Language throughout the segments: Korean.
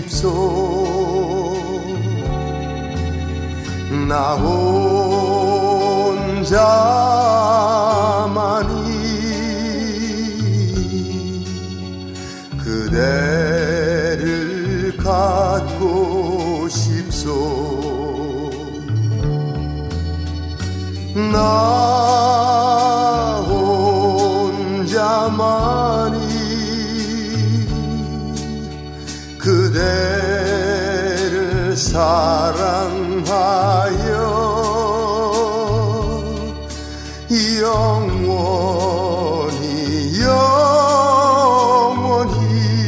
나 혼자만이 그대를 갖고 싶소. 나 혼자만이 그대를 사랑하여 영원히 영원히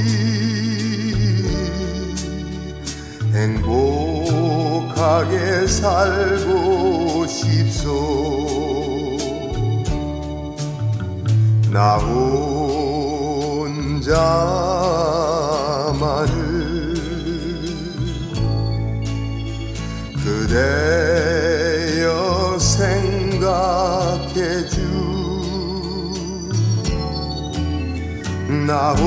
행복하게 살고 싶소. 나 혼자만을 그대여 생각해주. 나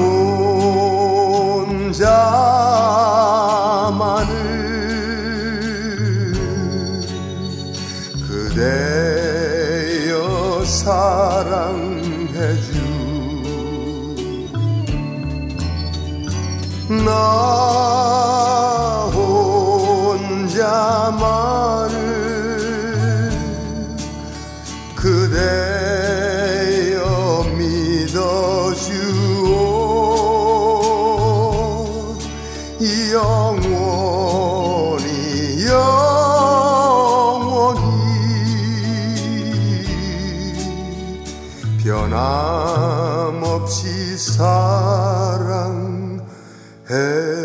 혼자만을 그대여 사랑해주. 나 혼자만을 그대여 믿어주오. 영원히 영원히 변함없이 사랑해